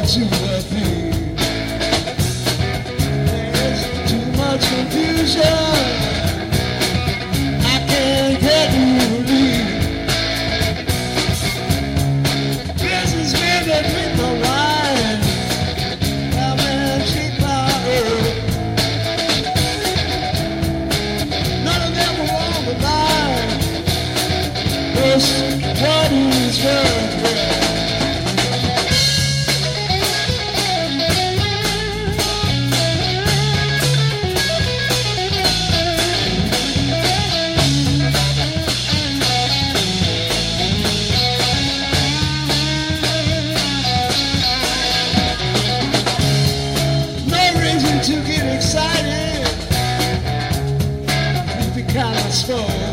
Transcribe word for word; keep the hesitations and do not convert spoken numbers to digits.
to a thing. There's too much confusion. I can't get relief. Businessmen that drink the wine, cowmen shake my head. None of them will walk the line. Just what is wrong with to get excited, be kind of slow.